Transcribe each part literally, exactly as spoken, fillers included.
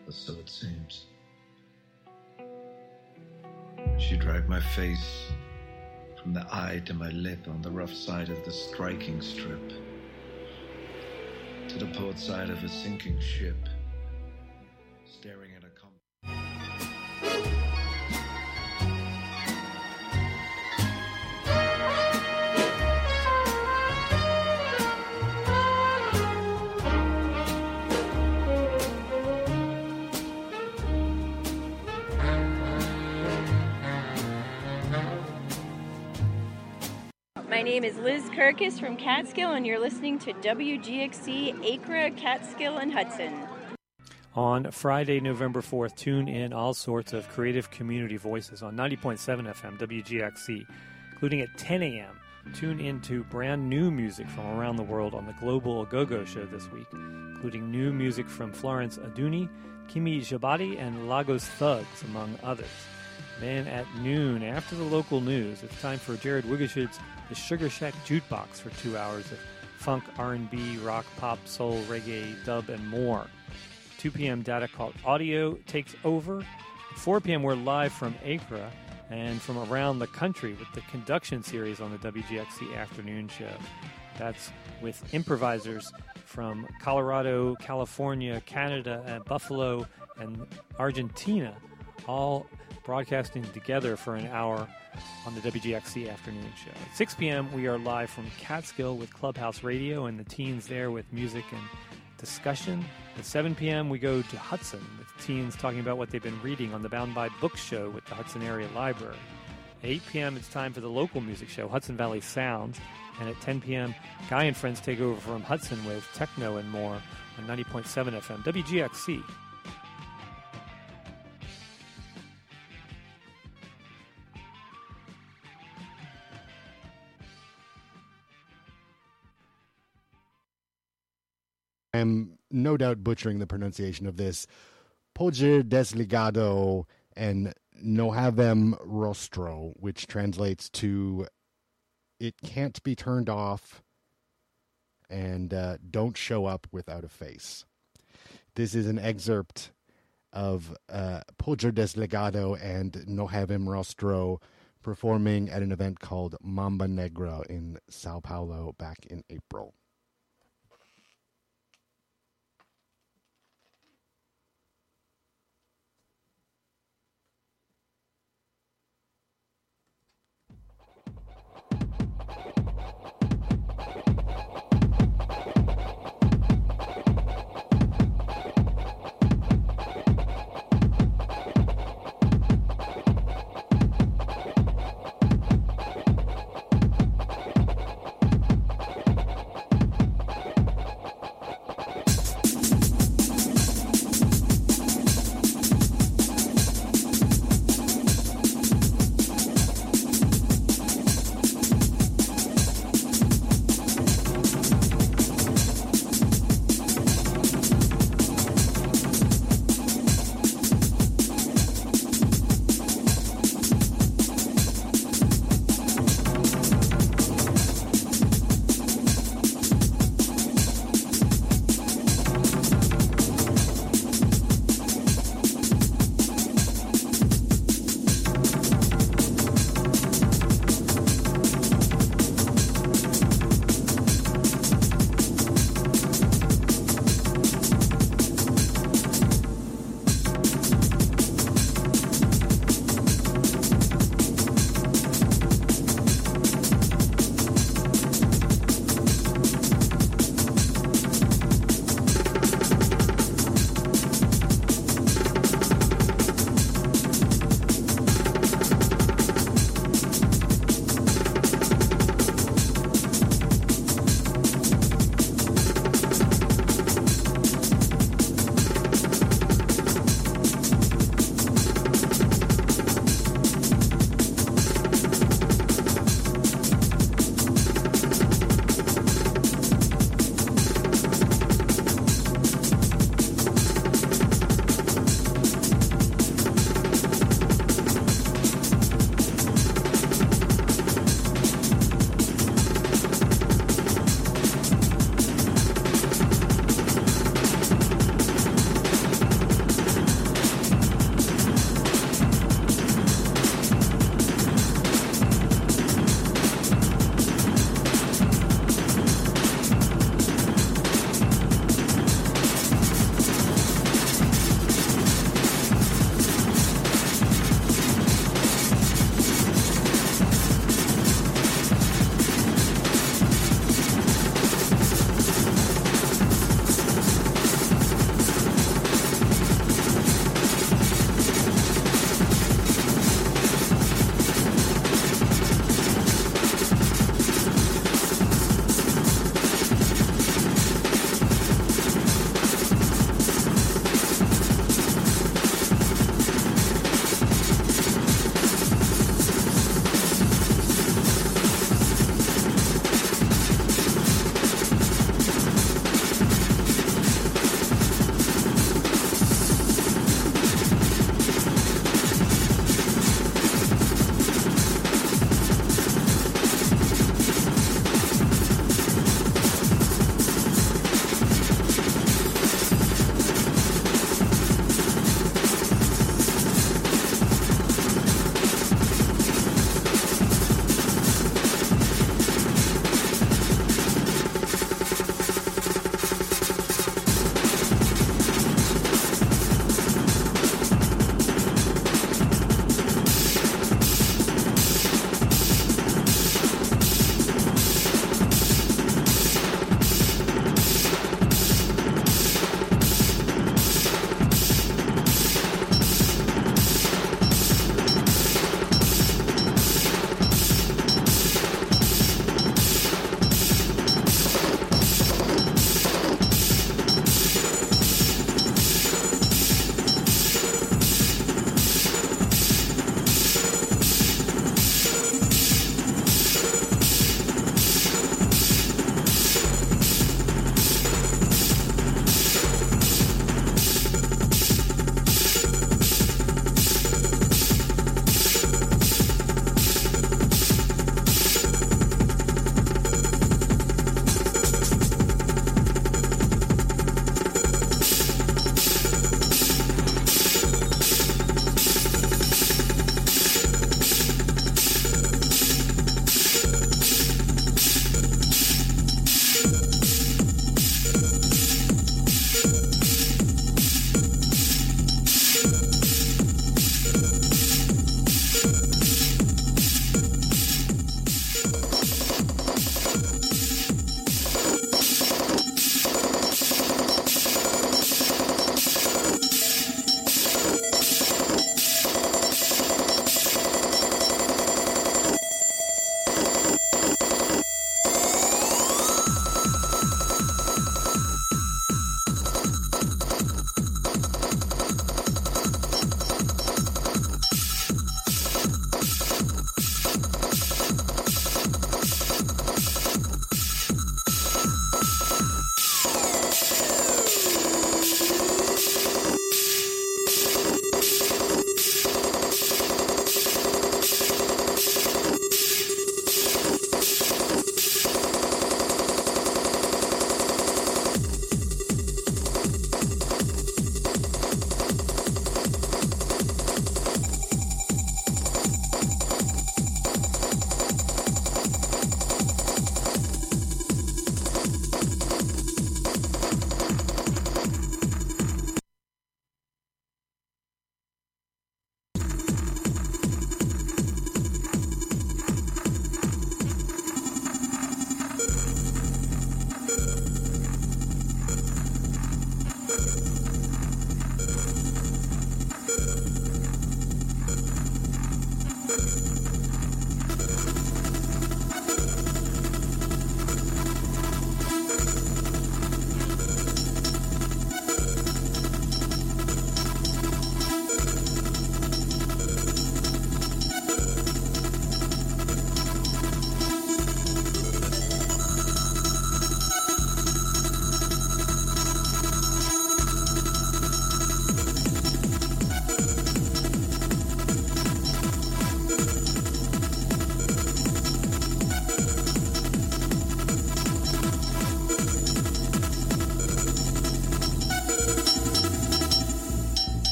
or so it seems. She dragged my face from the eye to my lip on the rough side of the striking strip, to the port side of a sinking ship, staring at a compass. My name is Liz Kirkus from Catskill, and you're listening to W G X C Acra, Catskill, and Hudson. On Friday, November fourth, tune in all sorts of creative community voices on ninety point seven F M W G X C, including at ten a.m. Tune into brand new music from around the world on the Global Go-Go Show this week, including new music from Florence Aduni, Kimi Jabati, and Lagos Thugs, among others. Then at noon, after the local news, it's time for Jared Wigishid's The Sugar Shack Jukebox for two hours of funk, R and B, rock, pop, soul, reggae, dub, and more. two p.m. data called Audio takes over. four p.m. we're live from Acra and from around the country with the Conduction series on the W G X C Afternoon Show. That's with improvisers from Colorado, California, Canada, and Buffalo, and Argentina, all broadcasting together for an hour on the W G X C Afternoon Show. At six p.m., we are live from Catskill with Clubhouse Radio and the teens there with music and discussion. At seven p.m., we go to Hudson with teens talking about what they've been reading on the Bound by Books show with the Hudson Area Library. At eight p.m., it's time for the local music show, Hudson Valley Sounds. And at ten p.m., Guy and Friends take over from Hudson with techno and more on ninety point seven F M W G X C. I'm no doubt butchering the pronunciation of this. Poder desligado and no havem rostro, which translates to it can't be turned off and uh, don't show up without a face. This is an excerpt of uh, Poder desligado and no havem rostro performing at an event called Mamba Negra in Sao Paulo back in April.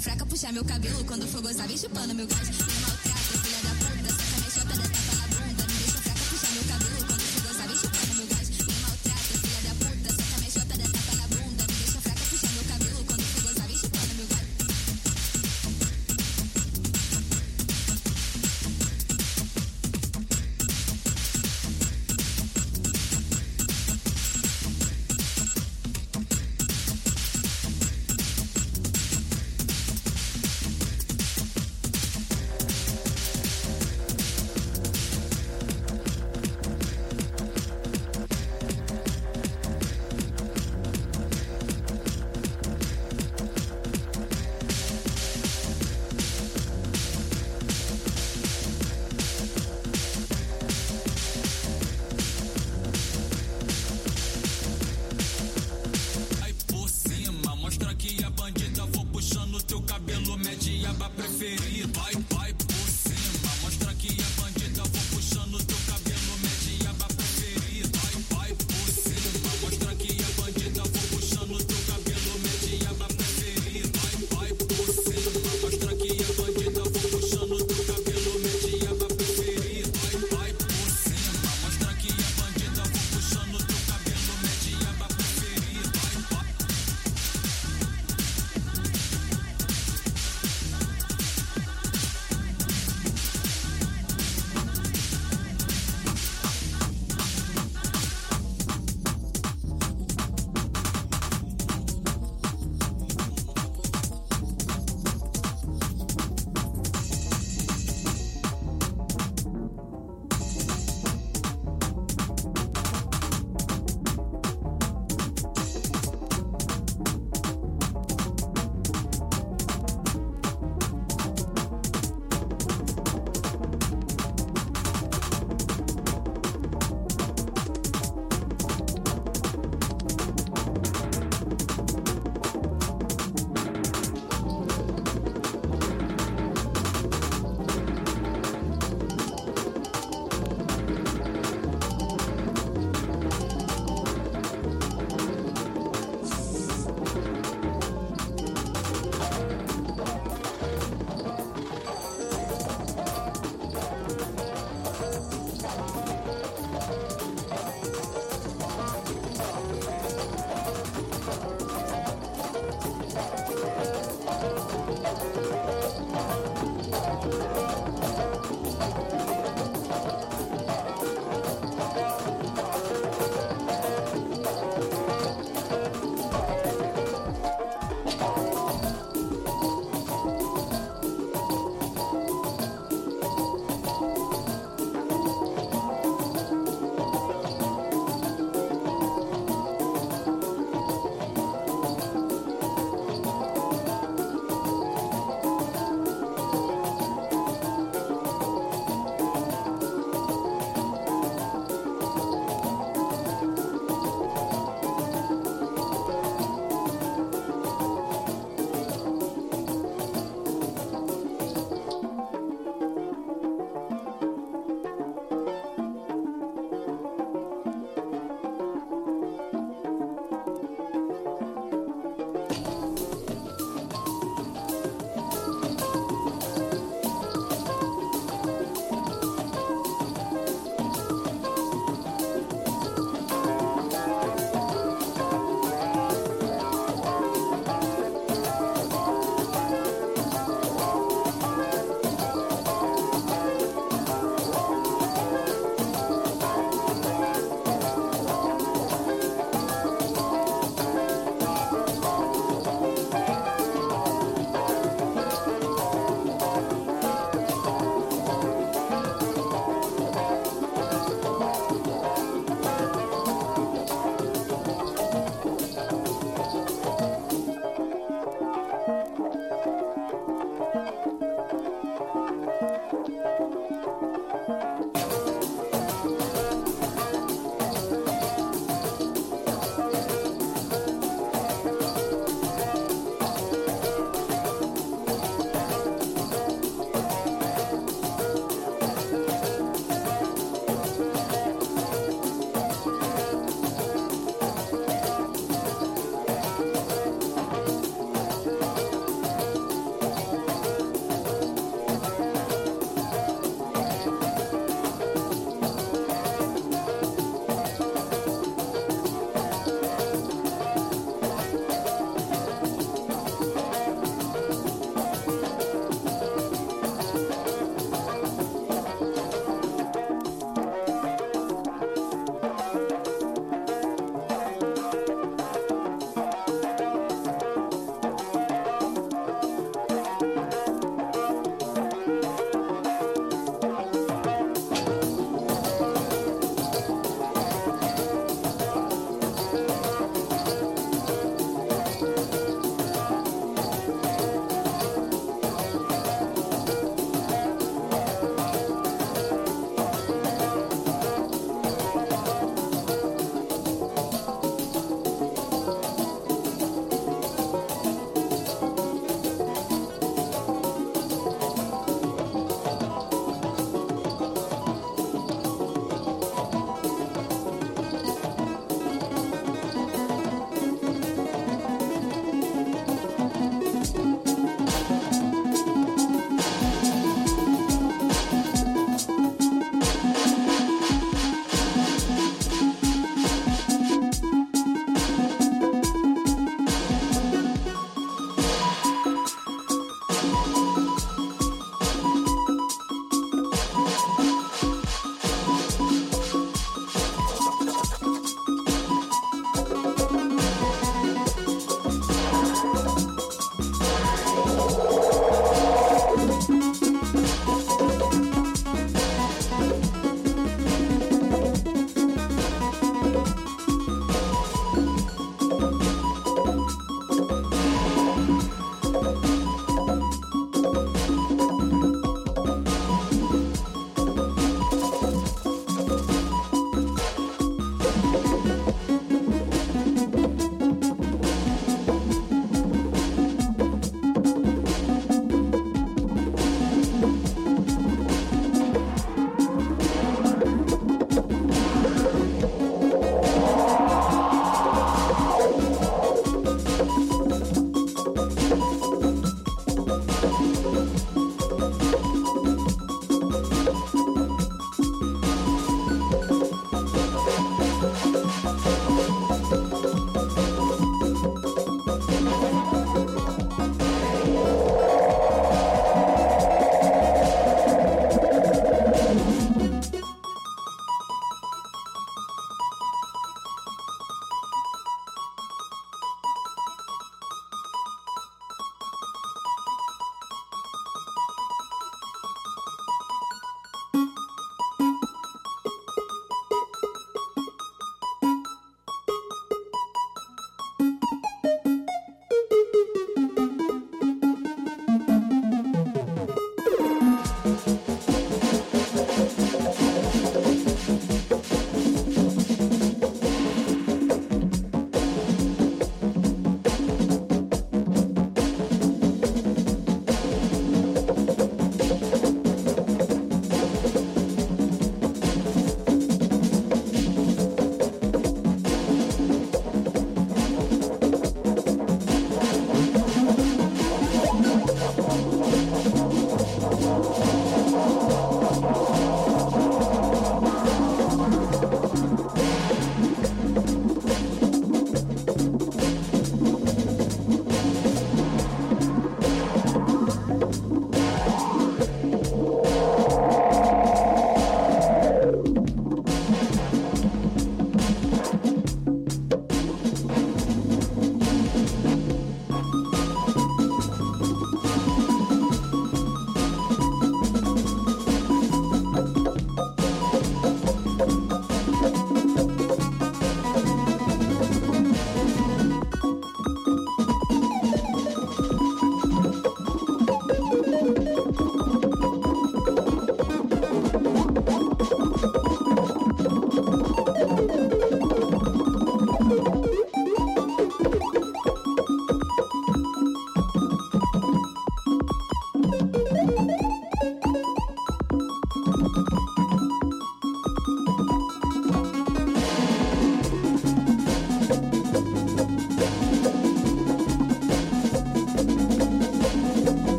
deixa fraca puxar meu cabelo quando for gozar, vem chupando meu gás. Me maltrata, filha da puta, saca minha chota da tapa na bunda. Me deixa fraca puxar meu cabelo quando for gozar, vem chupando meu gás. Me maltrata, filha da puta, saca minha chota da tapa na bunda. Me deixa fraca puxar meu cabelo quando for gozar, vem chupando meu gás.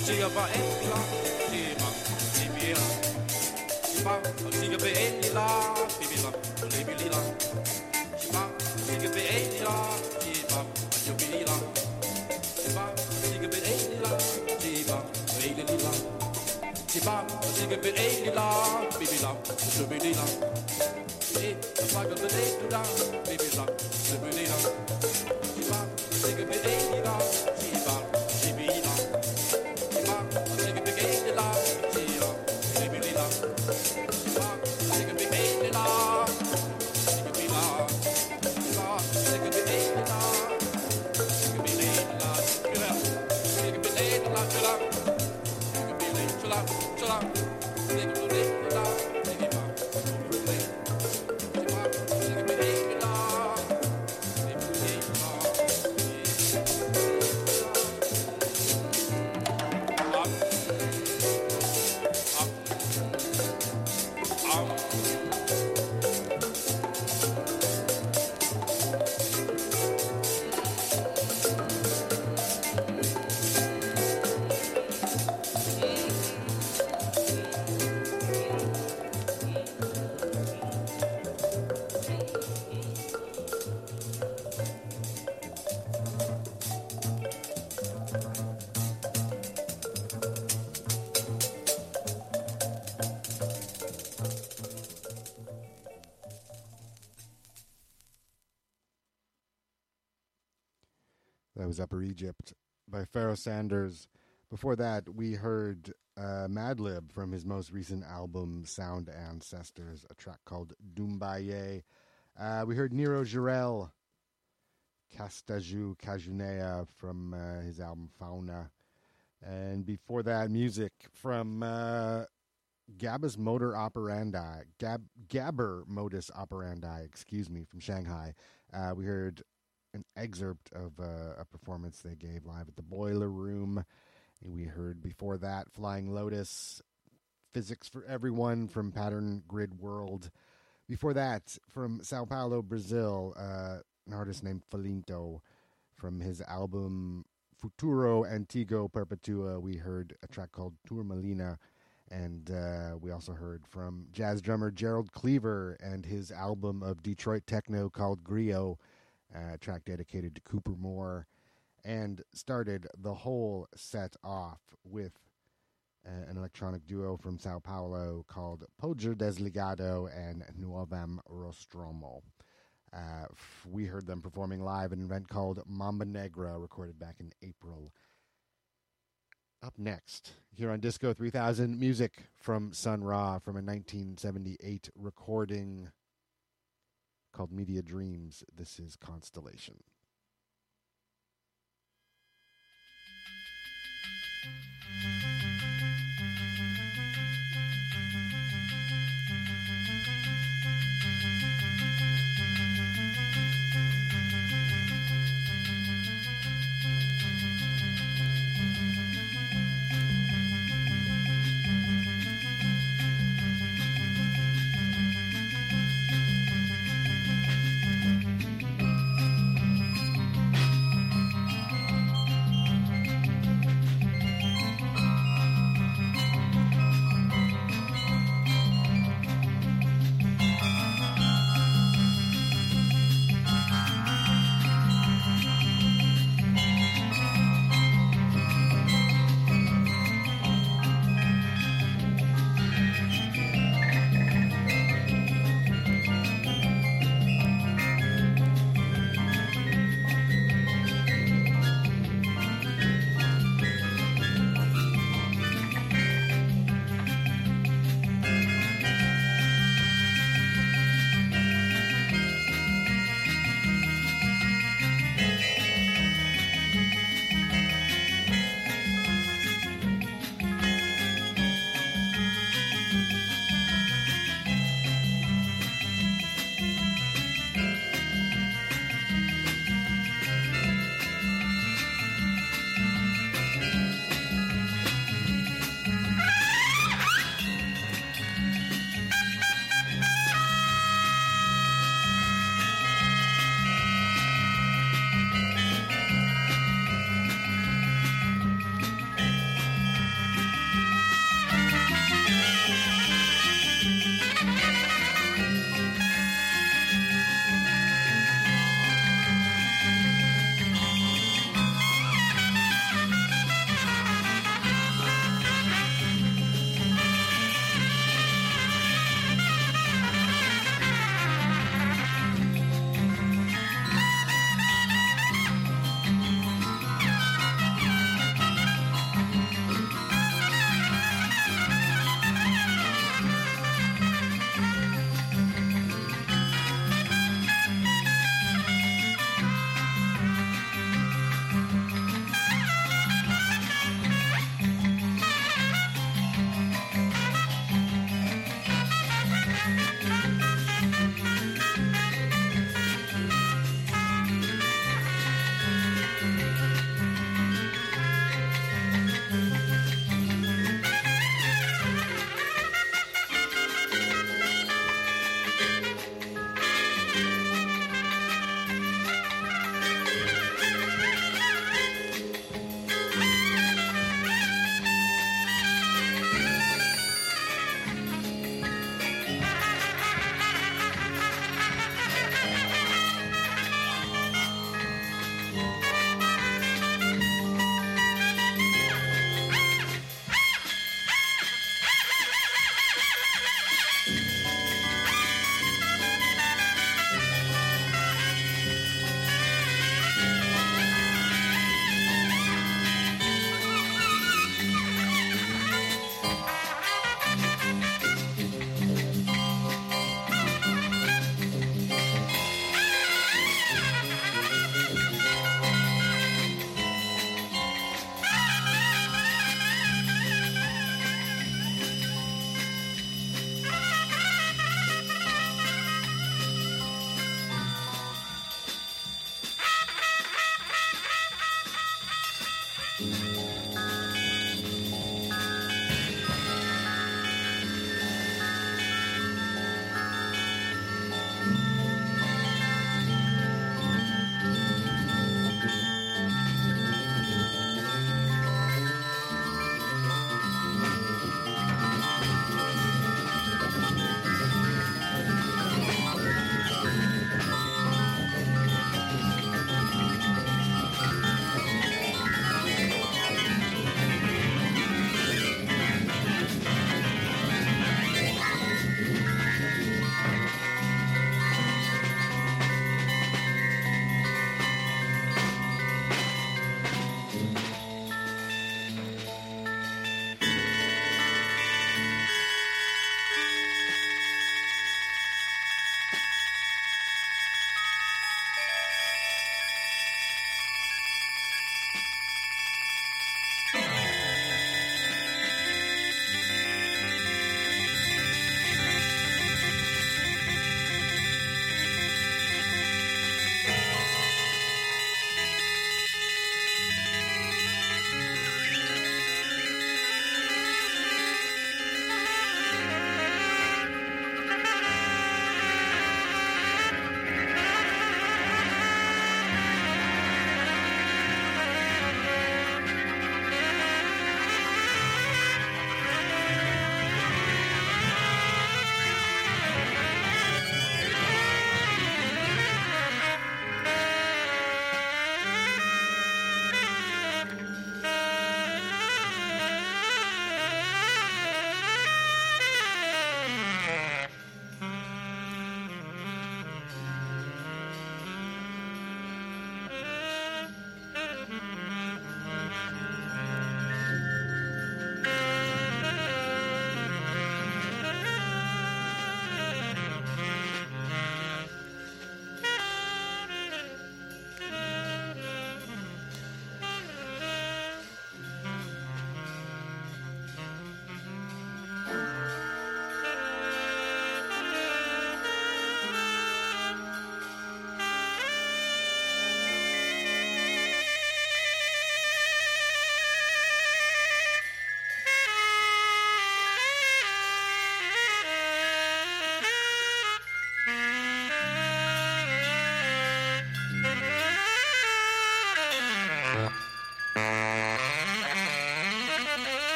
siga ba enila, siba, sibila. Siba, siga ba enila, bibila, libilila. Siba, siga ba enila, siba, jubilila. Siba, siga ba enila, siba, libilila. Siba, siga ba enila, bibila, jubilila. Eh, apaga ba enila, bibila, jubilila. Siba, siga ba enila, siba, jubilila. Siba, siga ba enila, siba, libilila. Siba, siga ba enila, jubilila. Siba, siga ba enila, jubilila. Siga ba enila, chula. Chula, chula, siga ba enila, siba, jubilila. Siba, siga ba enila, That was Upper Egypt by Pharoah Sanders. Before that, we heard uh, Madlib from his most recent album, Sound Ancestors, a track called Dumbaye. Uh, we heard Nero Jarel, Castaju Cajunea from uh, his album Fauna. And before that, music from uh, Gabba's Motor Operandi, Gab, Gabber Modus Operandi, excuse me, from Shanghai. Uh, we heard an excerpt of uh, a performance they gave live at the Boiler Room. We heard before that Flying Lotus, Physics for Everyone from Pattern Grid World. Before that, from Sao Paulo, Brazil, uh, an artist named Falinto. From his album Futuro Antigo Perpetua, we heard a track called Tourmalina. And uh, we also heard from jazz drummer Gerald Cleaver and his album of Detroit techno called Griot, a track dedicated to Cooper Moore, and started the whole set off with uh, an electronic duo from Sao Paulo called Poder Desligado and Nuovam Rostromo. Uh, we heard them performing live at an event called Mamba Negra, recorded back in April. Up next, here on Disco three thousand, music from Sun Ra from a nineteen seventy-eight recording called Media Dreams. This is Constellation.